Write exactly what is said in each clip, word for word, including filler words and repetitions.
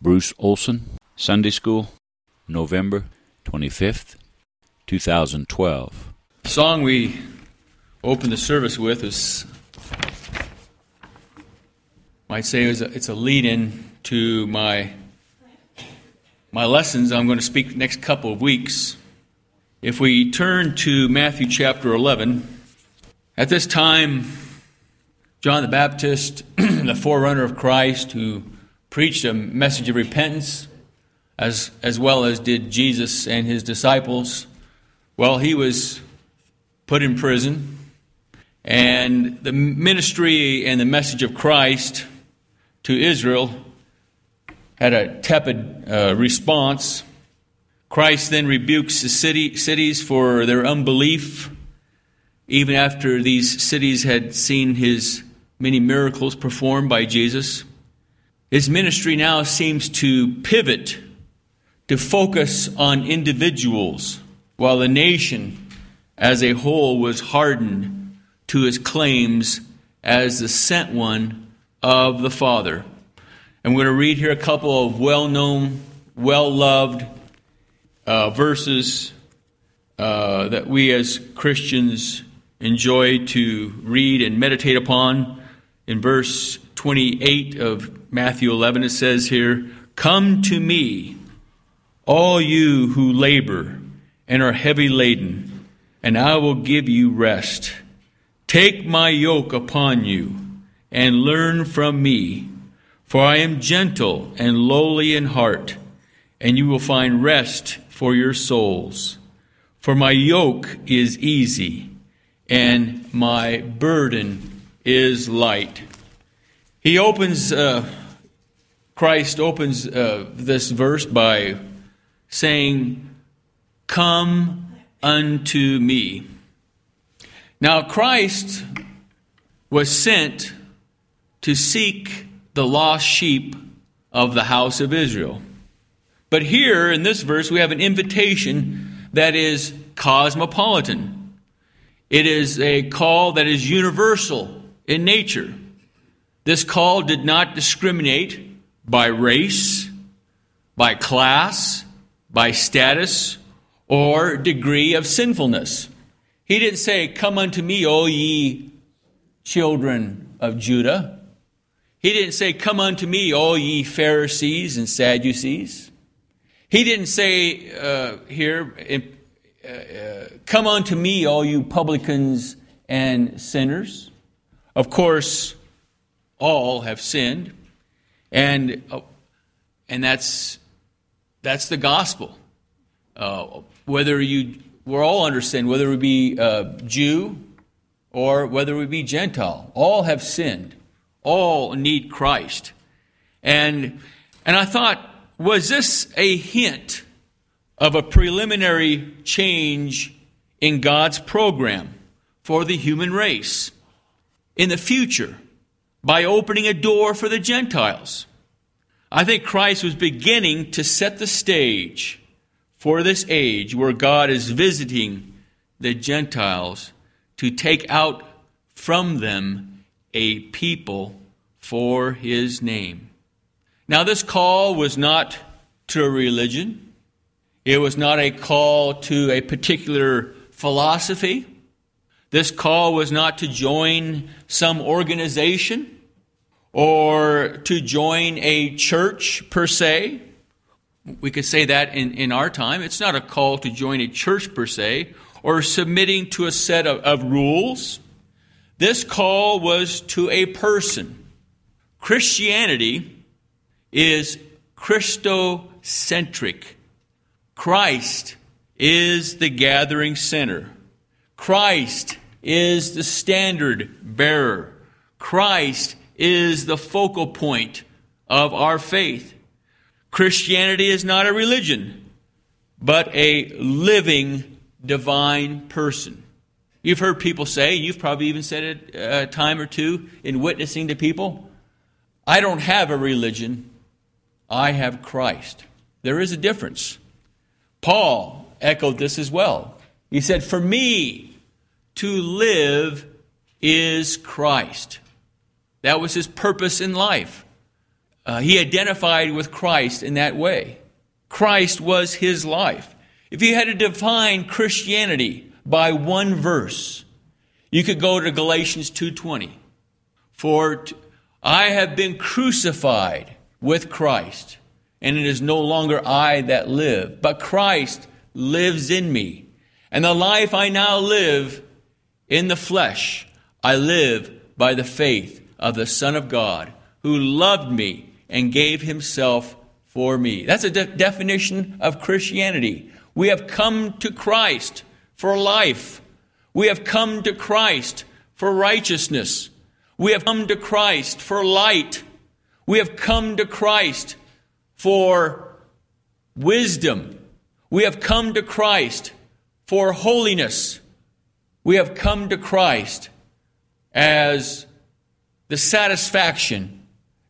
Bruce Olson, Sunday School, November twenty-fifth, two thousand twelve. The song we opened the service with is, might say, it's a, it's a lead-in to my my lessons I'm going to speak the next couple of weeks. If we turn to Matthew chapter eleven, at this time, John the Baptist, the forerunner of Christ, who preached a message of repentance, as as well as did Jesus and his disciples, well, he was put in prison, and the ministry and the message of Christ to Israel had a tepid uh, response. Christ then rebukes the city, cities for their unbelief, even after these cities had seen his many miracles performed by Jesus. His ministry now seems to pivot to focus on individuals, while the nation as a whole was hardened to his claims as the sent one of the Father. I'm going to read here a couple of well-known, well-loved uh, verses uh, that we as Christians enjoy to read and meditate upon. In verse twenty-eight of Matthew eleven, it says here, "Come to me, all you who labor and are heavy laden, and I will give you rest. Take my yoke upon you and learn from me, for I am gentle and lowly in heart, and you will find rest for your souls. For my yoke is easy, and my burden is light." He opens, uh, Christ opens uh, this verse by saying, "Come unto me." Now, Christ was sent to seek the lost sheep of the house of Israel. But here in this verse, we have an invitation that is cosmopolitan. It is a call that is universal in nature. This call did not discriminate by race, by class, by status, or degree of sinfulness. He didn't say, "Come unto me, O ye children of Judah." He didn't say, "Come unto me, all ye Pharisees and Sadducees." He didn't say uh, here, uh, uh, "Come unto me, all you publicans and sinners." Of course, all have sinned, and uh, and that's that's the gospel. Uh, whether you we're all under sin, whether we be uh, Jew or whether we be Gentile, all have sinned. All need Christ. And and I thought, was this a hint of a preliminary change in God's program for the human race in the future by opening a door for the Gentiles? I think Christ was beginning to set the stage for this age where God is visiting the Gentiles to take out from them a people for his name. Now, this call was not to a religion. It was not a call to a particular philosophy. This call was not to join some organization or to join a church per se. We could say that in, in our time. It's not a call to join a church per se or submitting to a set of, of rules. This call was to a person. Christianity is Christocentric. Christ is the gathering center. Christ is the standard bearer. Christ is the focal point of our faith. Christianity is not a religion, but a living divine person. You've heard people say, you've probably even said it a time or two in witnessing to people, "I don't have a religion, I have Christ." There is a difference. Paul echoed this as well. He said, "For me to live is Christ." That was his purpose in life. uh, he identified with Christ in that way. Christ was his life. If you had to define Christianity by one verse, you could go to Galatians two twenty. For t- I have been crucified with Christ, and it is no longer I that live, but Christ lives in me. And the life I now live in the flesh, I live by the faith of the Son of God, who loved me and gave himself for me. That's a de- definition of Christianity. We have come to Christ for life. We have come to Christ for righteousness. We have come to Christ for light. We have come to Christ for wisdom. We have come to Christ for holiness. We have come to Christ as the satisfaction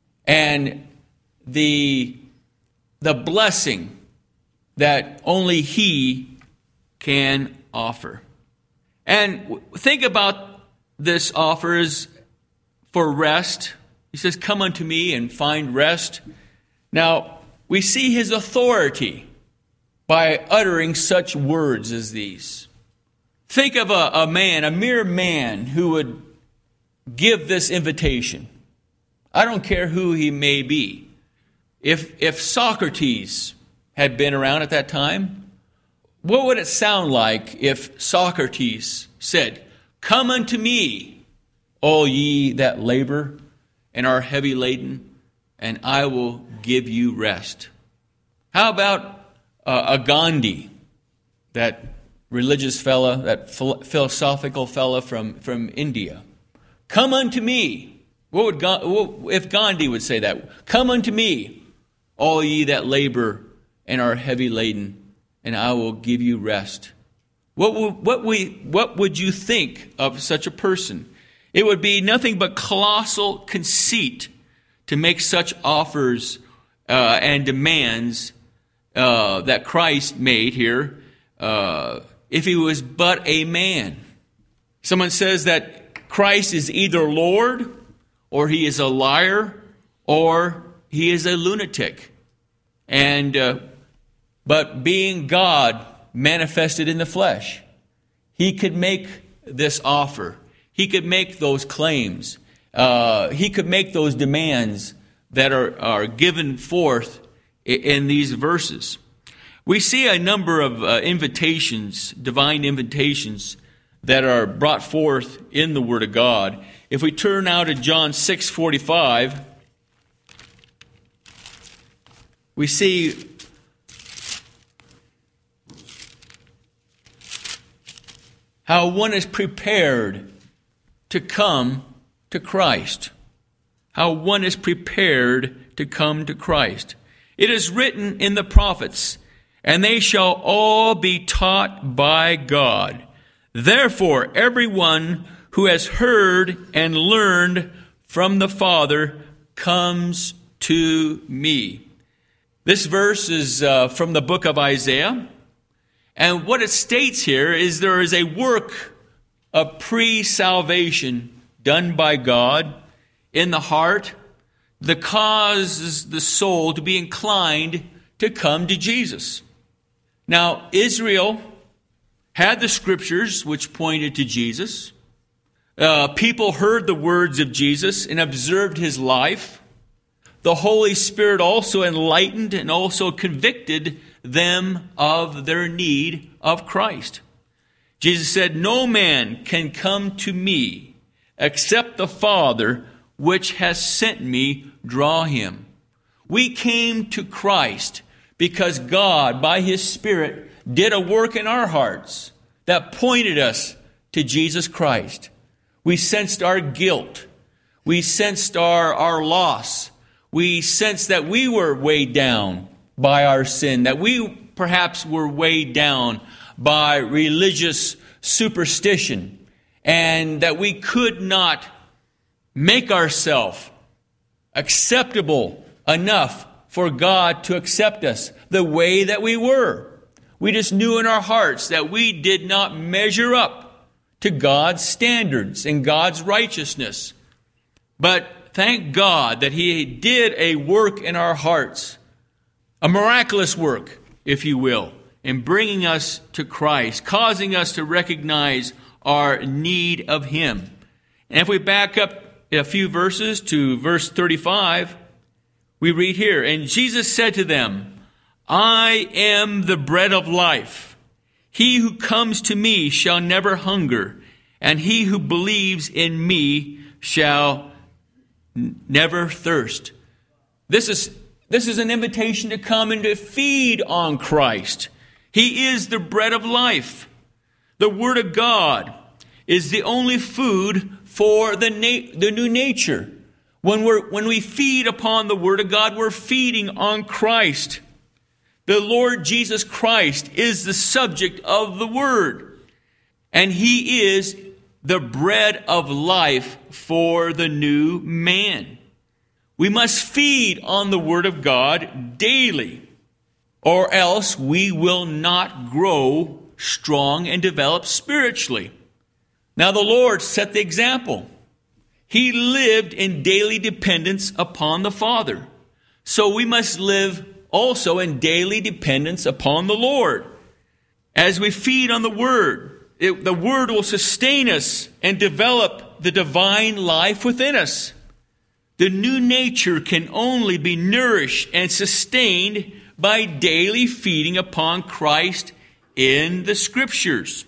and the, the blessing that only he can offer. And think about this offer as for rest. He says, come unto me and find rest. Now, we see his authority by uttering such words as these. Think of a, a man, a mere man, who would give this invitation. I don't care who he may be. If, if Socrates had been around at that time, what would it sound like if Socrates said, come unto me, all ye that labor and are heavy laden, and I will give you rest? How about uh, a Gandhi, that religious fella, that ph- philosophical fella from, from India? Come unto me. What would Ga- what, if Gandhi would say that? Come unto me, all ye that labor and are heavy laden, and I will give you rest. What would, what we, what would you think of such a person? It would be nothing but colossal conceit to make such offers uh, and demands uh, that Christ made here uh, if he was but a man. Someone says that Christ is either Lord, or he is a liar, or he is a lunatic. And uh, but being God manifested in the flesh, he could make this offer. He could make those claims. Uh, he could make those demands that are, are given forth in, in these verses. We see a number of uh, invitations, divine invitations, that are brought forth in the Word of God. If we turn now to John six forty-five, we see how one is prepared to come to Christ. How one is prepared to come to Christ. It is written in the prophets, and they shall all be taught by God. Therefore, everyone who has heard and learned from the Father comes to me. This verse is uh, from the book of Isaiah. And what it states here is there is a work of pre-salvation done by God in the heart that causes the soul to be inclined to come to Jesus. Now, Israel had the scriptures which pointed to Jesus. Uh, people heard the words of Jesus and observed his life. The Holy Spirit also enlightened and also convicted them of their need of Christ. Jesus said, no man can come to me except the Father which has sent me draw him. We came to Christ because God, by his Spirit, did a work in our hearts that pointed us to Jesus Christ. We sensed our guilt. We sensed our, our loss. We sensed that we were weighed down by our sin, that we perhaps were weighed down by religious superstition, and that we could not make ourselves acceptable enough for God to accept us the way that we were. We just knew in our hearts that we did not measure up to God's standards and God's righteousness. But thank God that He did a work in our hearts, a miraculous work, if you will, in bringing us to Christ, causing us to recognize our need of Him. And if we back up a few verses to verse thirty-five, we read here, "And Jesus said to them, I am the bread of life. He who comes to me shall never hunger, and he who believes in me shall n- never thirst." This is, this is an invitation to come and to feed on Christ. He is the bread of life. The Word of God is the only food for the, na- the new nature. When, we're, when we feed upon the Word of God, we're feeding on Christ. The Lord Jesus Christ is the subject of the Word. And He is the bread of life for the new man. We must feed on the Word of God daily, or else we will not grow strong and develop spiritually. Now the Lord set the example. He lived in daily dependence upon the Father. So we must live also in daily dependence upon the Lord. As we feed on the Word, it, the Word will sustain us and develop the divine life within us. The new nature can only be nourished and sustained by daily feeding upon Christ in the Scriptures.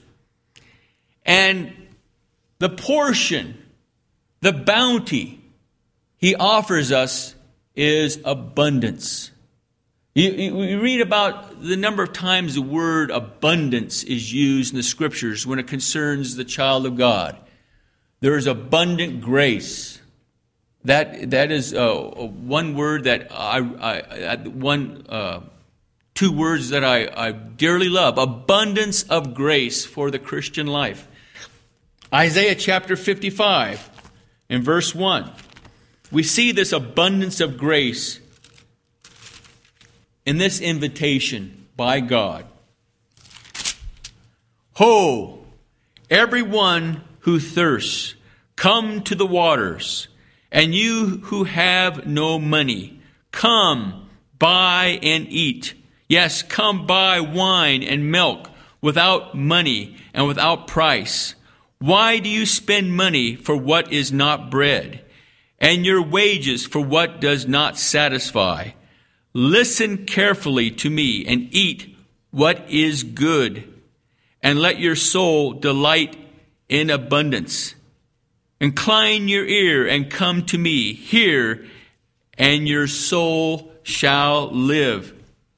And the portion, the bounty He offers us is abundance. You, you, you read about the number of times the word abundance is used in the Scriptures when it concerns the child of God. There is abundant grace. That that is uh, one word that I, I, I one uh, two words that I, I dearly love. Abundance of grace for the Christian life. Isaiah chapter fifty-five, in verse one, we see this abundance of grace in this invitation by God. Ho, everyone who thirsts, come to the waters, and you who have no money, come, buy and eat. Yes, come buy wine and milk without money and without price. Why do you spend money for what is not bread, and your wages for what does not satisfy? Listen carefully to me and eat what is good, and let your soul delight in abundance. Incline your ear and come to me. Hear, and your soul shall live.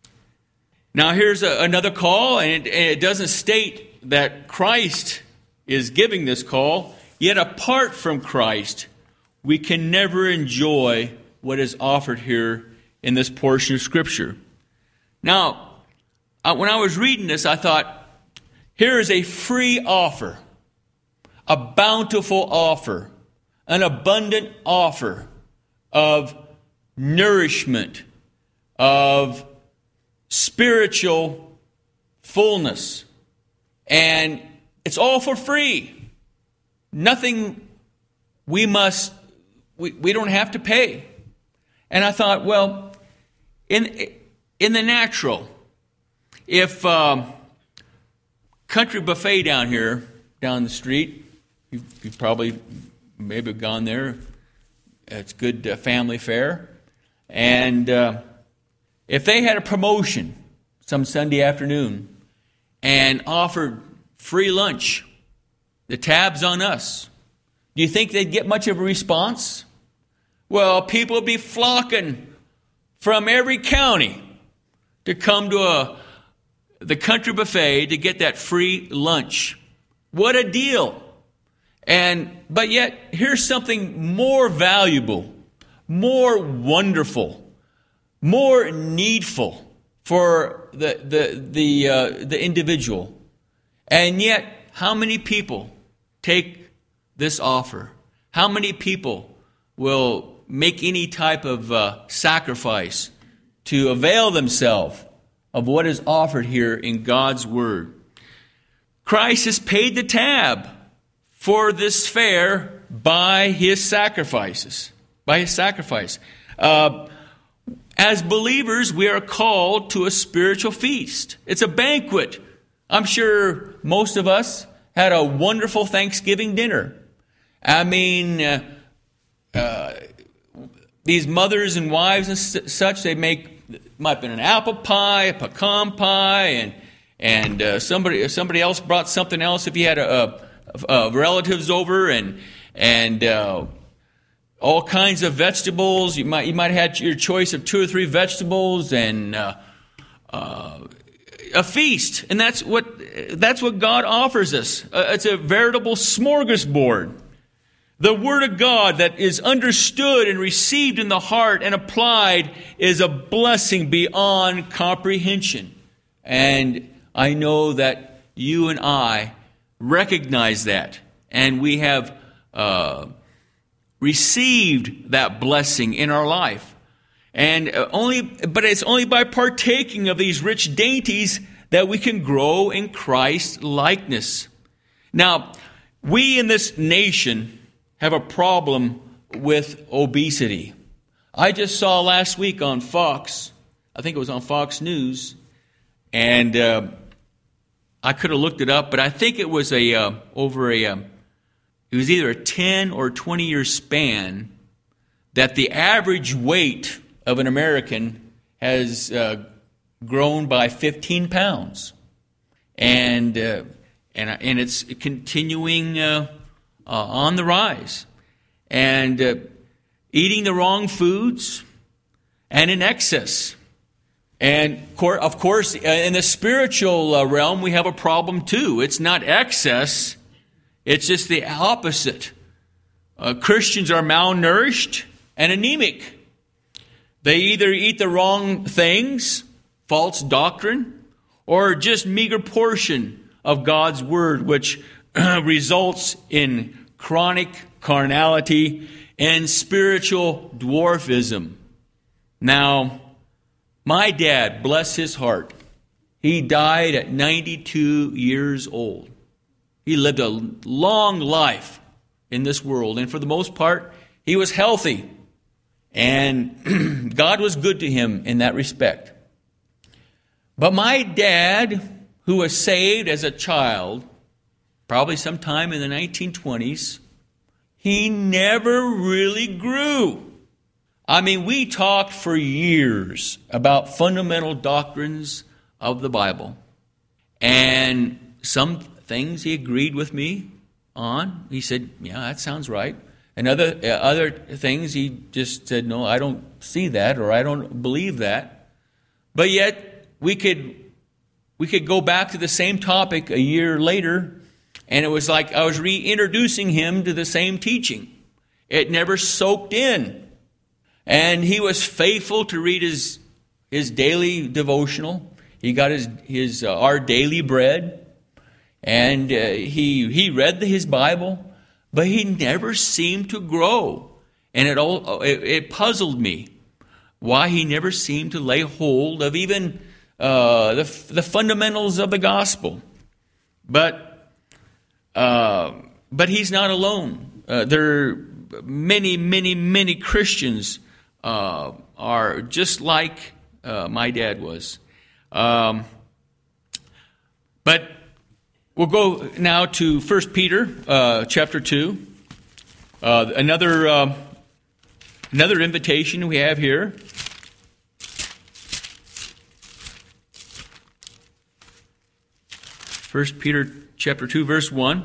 Now here's a, another call, and it, and it doesn't state that Christ is giving this call. Yet apart from Christ, we can never enjoy what is offered here in this portion of Scripture. Now, uh, when I was reading this, I thought, here is a free offer, a bountiful offer, an abundant offer of nourishment, of spiritual fullness. And it's all for free. Nothing we must, we, we don't have to pay. And I thought, well, in in the natural, if um, Country Buffet down here, down the street, you've, you've probably maybe gone there. It's good uh, family fare. And uh, if they had a promotion some Sunday afternoon and offered free lunch, the tab's on us, do you think they'd get much of a response? Well, people would be flocking from every county to come to a the Country Buffet to get that free lunch. What a deal. And but yet, here's something more valuable, more wonderful, more needful for the the the uh, the individual. And yet, how many people take this offer? How many people will make any type of uh, sacrifice to avail themselves of what is offered here in God's Word? Christ has paid the tab for this fare by His sacrifices. by his sacrifice. Uh, as believers, we are called to a spiritual feast. It's a banquet. I'm sure most of us had a wonderful Thanksgiving dinner. I mean, uh, uh, these mothers and wives and such, they make, might have been an apple pie, a pecan pie, and and uh, somebody somebody else brought something else. If you had a, a, a relatives over, and and uh, all kinds of vegetables, you might you might have had your choice of two or three vegetables, and uh, uh, a feast. And that's what that's what God offers us. Uh, it's a veritable smorgasbord. The Word of God that is understood and received in the heart and applied is a blessing beyond comprehension. And I know that you and I recognize that. And we have uh, received that blessing in our life. And only, but it's only by partaking of these rich dainties that we can grow in Christ's likeness. Now, we in this nation have a problem with obesity. I just saw last week on Fox, I think it was on Fox News, and uh, I could have looked it up, but I think it was a uh, over a, uh, it was either a ten or twenty year span that the average weight of an American has uh, grown by fifteen pounds, and uh, and and it's continuing Uh, Uh, on the rise, and uh, eating the wrong foods, and in excess. And of course, in the spiritual uh, realm, we have a problem too. It's not excess, it's just the opposite. Uh, Christians are malnourished and anemic. They either eat the wrong things, false doctrine, or just meager portion of God's Word, which results in chronic carnality and spiritual dwarfism. Now, my dad, bless his heart, he died at ninety-two years old. He lived a long life in this world, and for the most part, he was healthy. And God was good to him in that respect. But my dad, who was saved as a child, probably sometime in the nineteen twenties, he never really grew. I mean, we talked for years about fundamental doctrines of the Bible. And some things he agreed with me on. He said, yeah, that sounds right. And other, uh, other things he just said, no, I don't see that, or I don't believe that. But yet, we could, we could go back to the same topic a year later, and it was like I was reintroducing him to the same teaching. It never soaked in. And he was faithful to read his his daily devotional. He got his his uh, Our Daily Bread, and uh, he he read the, his Bible, but he never seemed to grow. And it all it, it puzzled me why he never seemed to lay hold of even uh, the the fundamentals of the gospel. But Uh, but he's not alone. Uh, there are many, many, many Christians uh, are just like uh, my dad was. Um, but we'll go now to First Peter uh, chapter two. Uh, another uh, another invitation we have here. First Peter chapter two, verse one.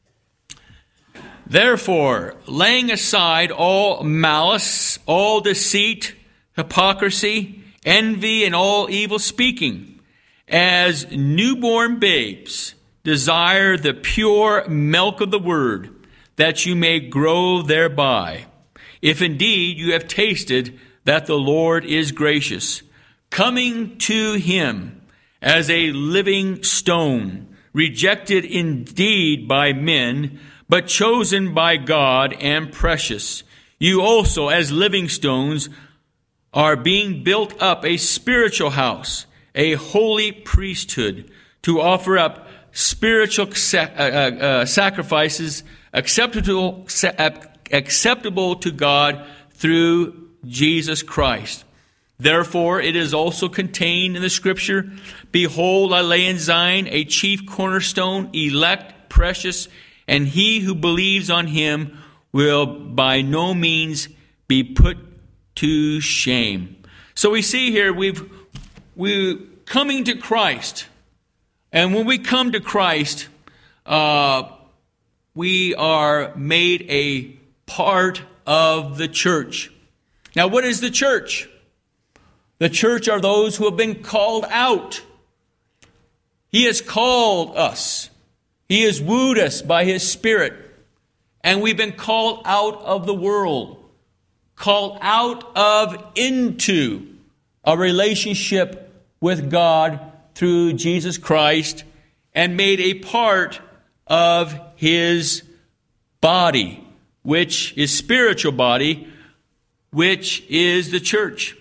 Therefore, laying aside all malice, all deceit, hypocrisy, envy, and all evil speaking, as newborn babes, desire the pure milk of the word, that you may grow thereby. If indeed you have tasted that the Lord is gracious, coming to him as a living stone, rejected indeed by men, but chosen by God and precious. You also, as living stones, are being built up a spiritual house, a holy priesthood, to offer up spiritual sa- uh, uh, sacrifices acceptable, acceptable to God through Jesus Christ. Therefore, it is also contained in the Scripture, Behold, I lay in Zion a chief cornerstone, elect, precious, and he who believes on him will by no means be put to shame. So we see here we've we coming to Christ, and when we come to Christ, uh, we are made a part of the church. Now, what is the church? The church are those who have been called out. He has called us. He has wooed us by His Spirit. And we've been called out of the world. Called out of into a relationship with God through Jesus Christ. And made a part of His body, which is spiritual body, which is the church.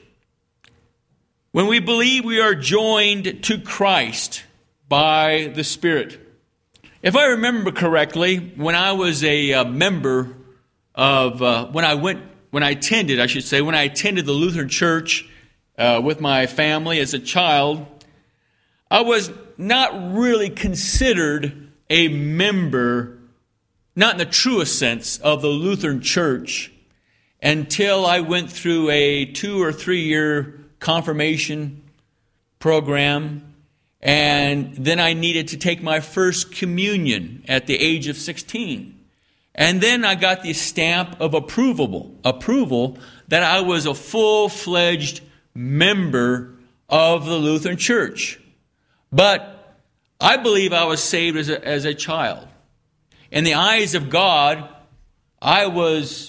When we believe, we are joined to Christ by the Spirit. If I remember correctly, when I was a uh, member of, uh, when I went, when I attended, I should say, when I attended the Lutheran Church uh, with my family as a child, I was not really considered a member, not in the truest sense, of the Lutheran Church until I went through a two or three year confirmation program, and then I needed to take my first communion at the age of sixteen. And then I got the stamp of approval, approval that I was a full-fledged member of the Lutheran Church. But I believe I was saved as a, as a child. In the eyes of God, I was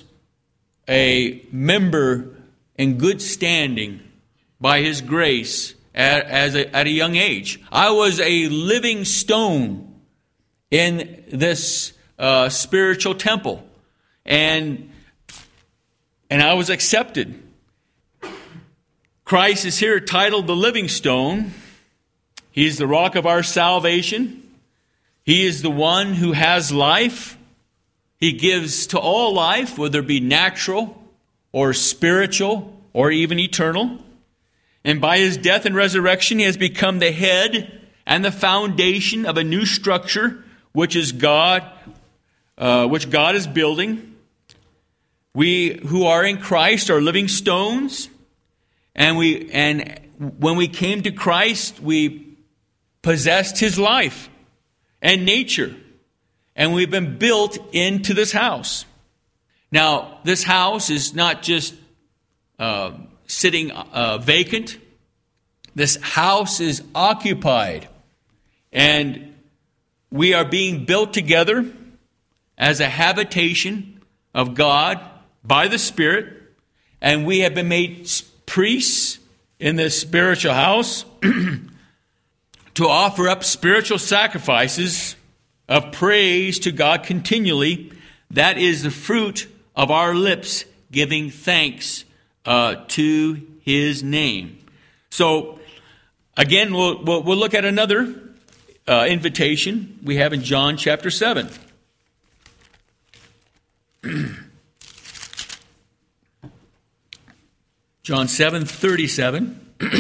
a member in good standing by His grace at, as a, at a young age. I was a living stone in this uh, spiritual temple. And, and I was accepted. Christ is here titled the living stone. He's the rock of our salvation. He is the one who has life. He gives to all life, whether it be natural or spiritual or even eternal. And by His death and resurrection, He has become the head and the foundation of a new structure, which is God, uh, which God is building. We who are in Christ are living stones, and we and when we came to Christ, we possessed His life and nature, and we've been built into this house. Now, this house is not just Uh, sitting uh, vacant. This house is occupied. And we are being built together as a habitation of God by the Spirit. And we have been made priests in this spiritual house to offer up spiritual sacrifices of praise to God continually. That is the fruit of our lips giving thanks Uh, to His name. So, again, we'll, we'll, we'll look at another uh, invitation we have in John chapter seven. John seven thirty-seven.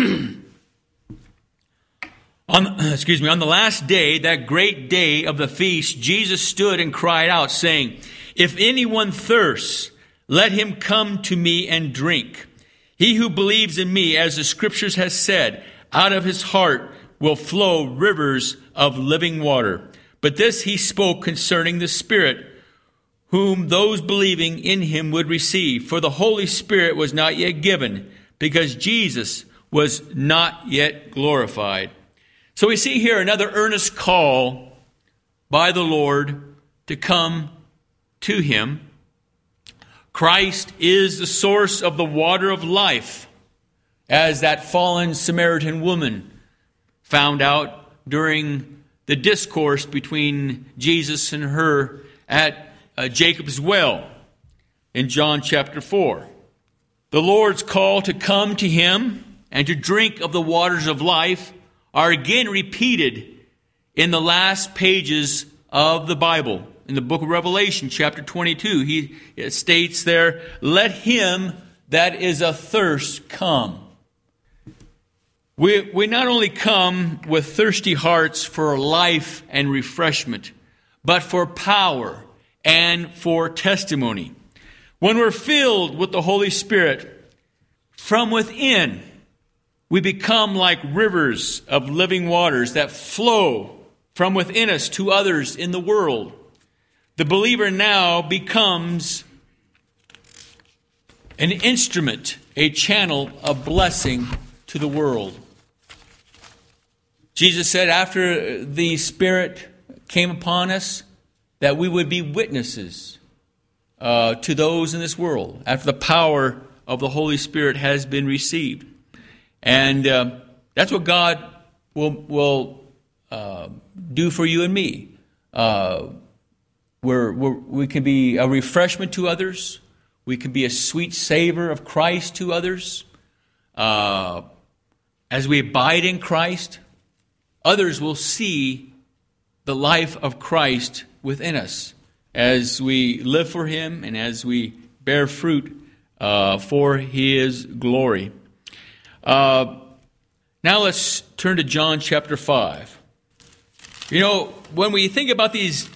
on, excuse me, on the last day, that great day of the feast, Jesus stood and cried out, saying, If anyone thirsts, let him come to me and drink. He who believes in me, as the Scriptures has said, out of his heart will flow rivers of living water. But this he spoke concerning the Spirit, whom those believing in him would receive. For the Holy Spirit was not yet given, because Jesus was not yet glorified. So we see here another earnest call by the Lord to come to Him. Christ is the source of the water of life, as that fallen Samaritan woman found out during the discourse between Jesus and her at uh, Jacob's well in John chapter four. The Lord's call to come to Him and to drink of the waters of life are again repeated in the last pages of the Bible. in the book of Revelation, chapter twenty-two, he it states there, "Let him that is athirst come." We, we not only come with thirsty hearts for life and refreshment, but for power and for testimony. When we're filled with the Holy Spirit, from within, we become like rivers of living waters that flow from within us to others in the world. The believer now becomes an instrument, a channel of blessing to the world. Jesus said after the Spirit came upon us that we would be witnesses uh, to those in this world after the power of the Holy Spirit has been received. And uh, that's what God will, will uh, do for you and me. Uh, we're, we're, we can be a refreshment to others. We can be a sweet savor of Christ to others. Uh, as we abide in Christ, others will see the life of Christ within us as we live for Him and as we bear fruit uh, for His glory. Uh, now let's turn to John chapter five. You know, when we think about these,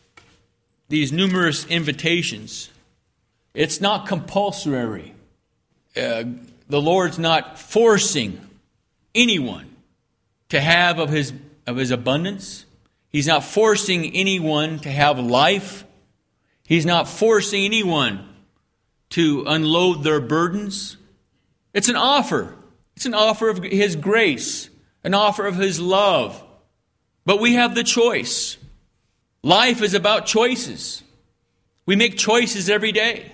these numerous invitations, it's not compulsory. Uh, the Lord's not forcing anyone to have of his of his abundance. He's not forcing anyone to have life. He's not forcing anyone to unload their burdens. It's an offer. It's an offer of His grace, an offer of His love. But we have the choice. Life is about choices. We make choices every day.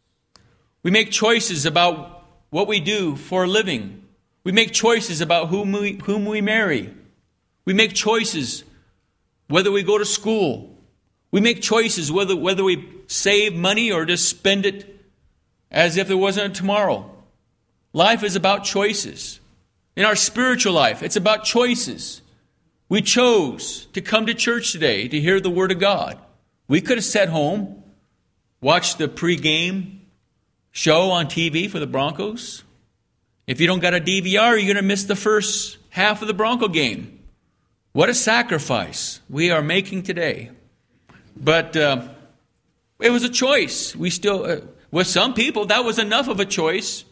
We make choices about what we do for a living. We make choices about whom we, whom we marry. We make choices whether we go to school. We make choices whether, whether we save money or just spend it as if there wasn't a tomorrow. Life is about choices. In our spiritual life, it's about choices. We chose to come to church today to hear the Word of God. We could have sat home, watched the pregame show on T V for the Broncos. If you don't got a D V R, you're going to miss the first half of the Bronco game. What a sacrifice we are making today. But uh, it was a choice. We still, uh, with some people, that was enough of a choice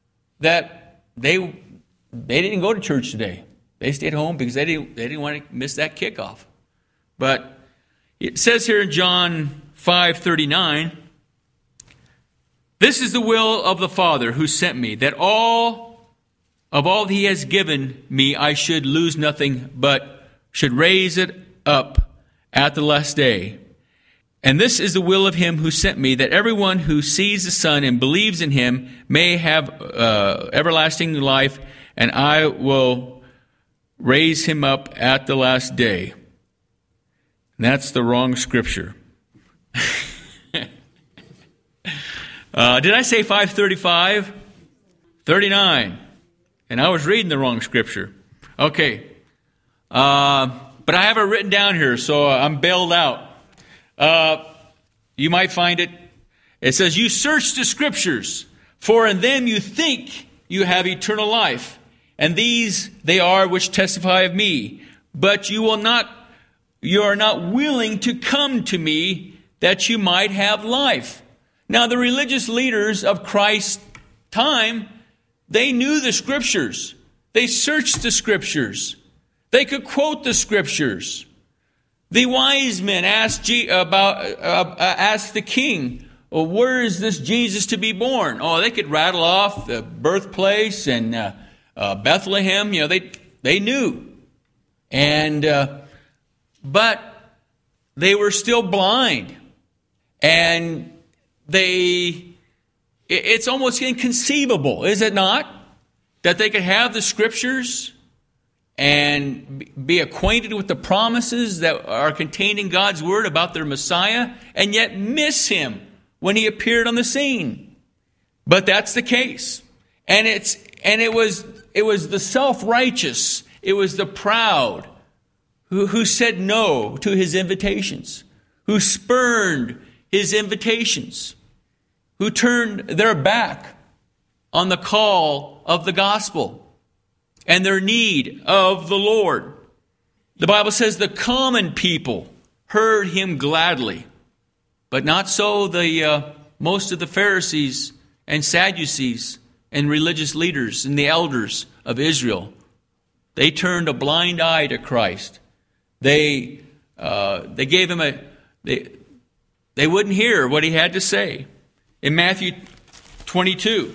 that they they didn't go to church today. They stayed home because they didn't they didn't want to miss that kickoff. But it says here in John five thirty-nine, "This is the will of the Father who sent me, that all of all He has given me I should lose nothing, but should raise it up at the last day. And this is the will of Him who sent me, that everyone who sees the Son and believes in Him may have uh, everlasting life, and I will raise him up at the last day." And that's the wrong scripture. uh, did I say five thirty-five? thirty-nine. And I was reading the wrong scripture. Okay. Uh, but I have it written down here, so I'm bailed out. Uh, you might find it. It says, "You search the scriptures, for in them you think you have eternal life. And these they are which testify of me. But you will not, you are not willing to come to me that you might have life." Now, the religious leaders of Christ's time, they knew the scriptures. They searched the scriptures. They could quote the scriptures. The wise men asked G- about uh, uh, asked the king, well, "Where is this Jesus to be born?" Oh, they could rattle off the birthplace and uh, uh, Bethlehem. You know, they they knew, and uh, but they were still blind, and they. It's almost inconceivable, is it not, that they could have the scriptures and be acquainted with the promises that are contained in God's Word about their Messiah, and yet miss Him when He appeared on the scene. But that's the case. And it's and it was it was the self-righteous, it was the proud who, who said no to His invitations, who spurned his invitations, who turned their back on the call of the gospel and their need of the Lord. The Bible says the common people heard him gladly, but not so the uh, most of the Pharisees and Sadducees and religious leaders and the elders of Israel. They turned a blind eye to Christ. They uh, they gave him a they they wouldn't hear what he had to say. In Matthew twenty-two,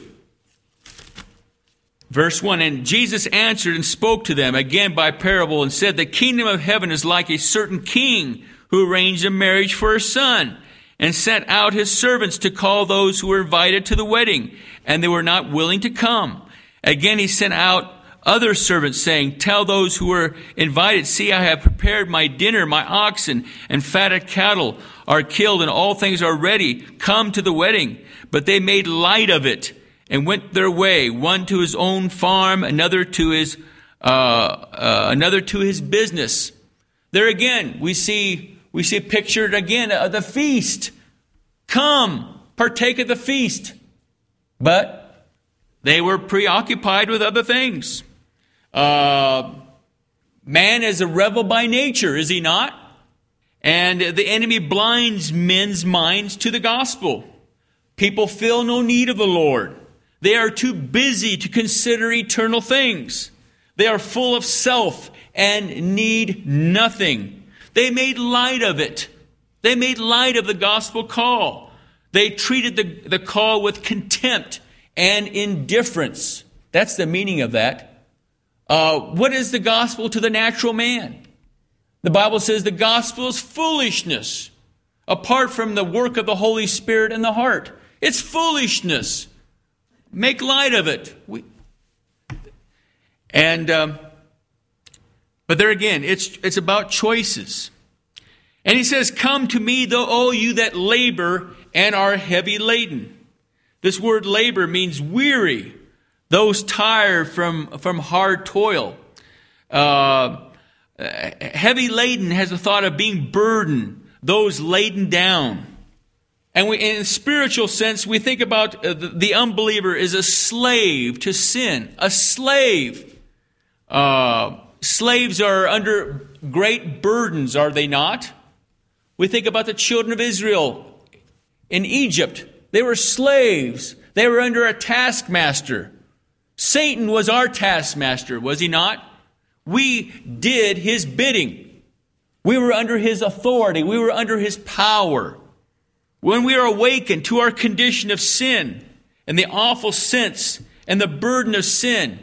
verse one, and Jesus answered and spoke to them again by parable and said, the kingdom of heaven is like a certain king who arranged a marriage for his son and sent out his servants to call those who were invited to the wedding, and they were not willing to come. Again he sent out other servants, saying, tell those who were invited, see, I have prepared my dinner, my oxen and fatted cattle are killed, and all things are ready. Come to the wedding. But they made light of it and went their way, one to his own farm, another to his uh, uh, another to his business. There again, we see we see pictured again of the feast. Come, partake of the feast. But they were preoccupied with other things. Uh, man is a rebel by nature, is he not? And the enemy blinds men's minds to the gospel. People feel no need of the Lord. They are too busy to consider eternal things. They are full of self and need nothing. They made light of it. They made light of the gospel call. They treated the, the call with contempt and indifference. That's the meaning of that. Uh, what is the gospel to the natural man? The Bible says the gospel is foolishness apart from the work of the Holy Spirit in the heart. It's foolishness. Make light of it. We, and um, but there again, it's it's about choices. And he says, come to me, though, all you that labor and are heavy laden. This word labor means weary, those tired from, from hard toil. Uh, heavy laden has a thought of being burdened, those laden down. And we, in a spiritual sense, we think about uh, the, the unbeliever is a slave to sin, a slave. Uh, slaves are under great burdens, are they not? We think about the children of Israel in Egypt. They were slaves. They were under a taskmaster. Satan was our taskmaster, was he not? We did his bidding. We were under his authority. We were under his power. When we are awakened to our condition of sin and the awful sense and the burden of sin,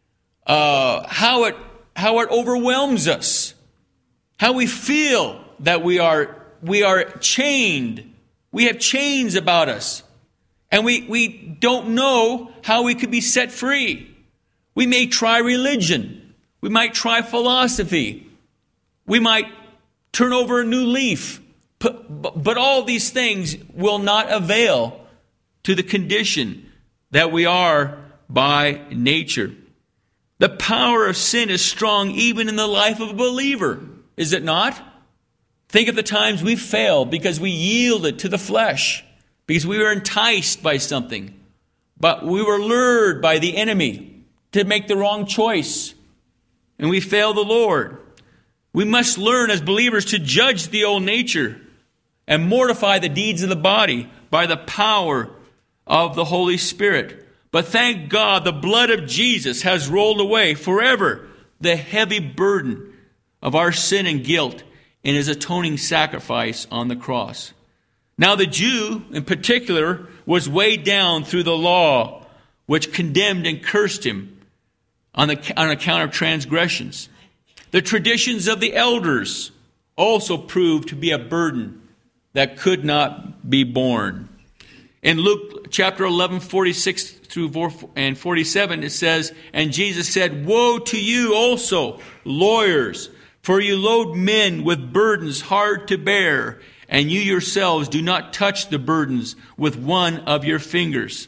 uh, how it how it overwhelms us, how we feel that we are we are chained. We have chains about us. And we, we don't know how we could be set free. We may try religion. We might try philosophy. We might turn over a new leaf. But, but all these things will not avail to the condition that we are by nature. The power of sin is strong even in the life of a believer, is it not? Think of the times we failed because we yielded to the flesh, because we were enticed by something, but we were lured by the enemy to make the wrong choice, and we failed the Lord. We must learn as believers to judge the old nature and mortify the deeds of the body by the power of the Holy Spirit. But thank God the blood of Jesus has rolled away forever the heavy burden of our sin and guilt in his atoning sacrifice on the cross. Now the Jew, in particular, was weighed down through the law, which condemned and cursed him on, the, on account of transgressions. The traditions of the elders also proved to be a burden that could not be borne. In Luke chapter eleven, forty-six through and forty-seven, it says, and Jesus said, woe to you also, lawyers, for you load men with burdens hard to bear, and you yourselves do not touch the burdens with one of your fingers.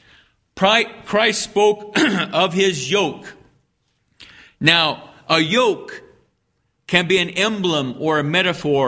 Christ spoke of his yoke. Now, a yoke can be an emblem or a metaphor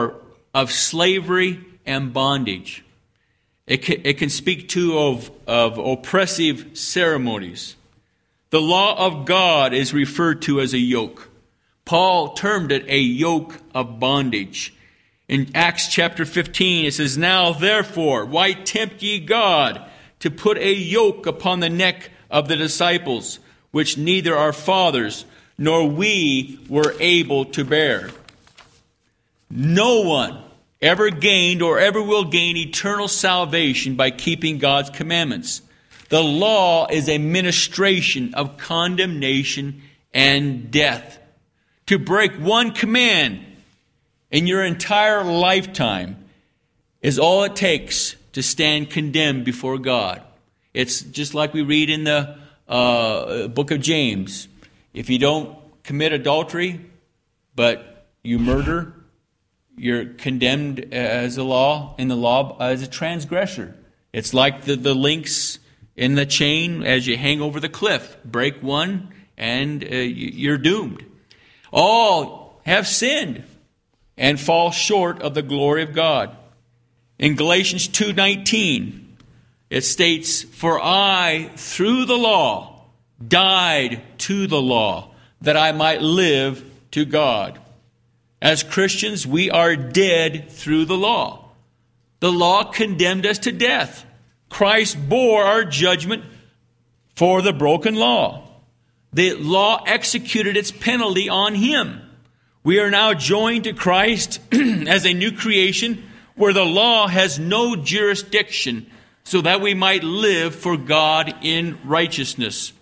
of slavery and bondage. It can, it can speak too of, of oppressive ceremonies. The law of God is referred to as a yoke. Paul termed it a yoke of bondage. In Acts chapter fifteen, it says, "Now therefore, why tempt ye God to put a yoke upon the neck of the disciples, which neither our fathers nor we were able to bear?" No one ever gained or ever will gain eternal salvation by keeping God's commandments. The law is a ministration of condemnation and death. To break one command in your entire lifetime is all it takes to stand condemned before God. It's just like we read in the uh, book of James. If you don't commit adultery, but you murder, you're condemned as a law, in the law as a transgressor. It's like the, the links in the chain as you hang over the cliff. Break one and uh, you're doomed. All have sinned and fall short of the glory of God. In Galatians two nineteen, it states, "For I, through the law, died to the law, that I might live to God." As Christians, we are dead through the law. The law condemned us to death. Christ bore our judgment for the broken law. The law executed its penalty on him. We are now joined to Christ as a new creation where the law has no jurisdiction, so that we might live for God in righteousness.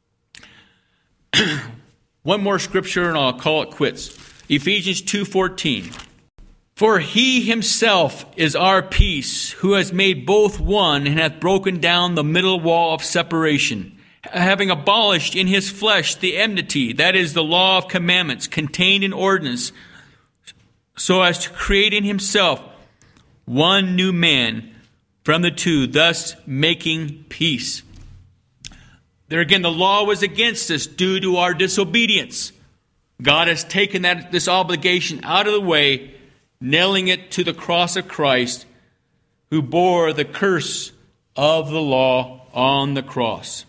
One more scripture and I'll call it quits. Ephesians two fourteen. "For he himself is our peace, who has made both one and hath broken down the middle wall of separation, having abolished in his flesh the enmity," that is the law of commandments contained in ordinance, "so as to create in himself one new man from the two, thus making peace." There again, the law was against us due to our disobedience. God has taken that this obligation out of the way, nailing it to the cross of Christ, who bore the curse of the law on the cross.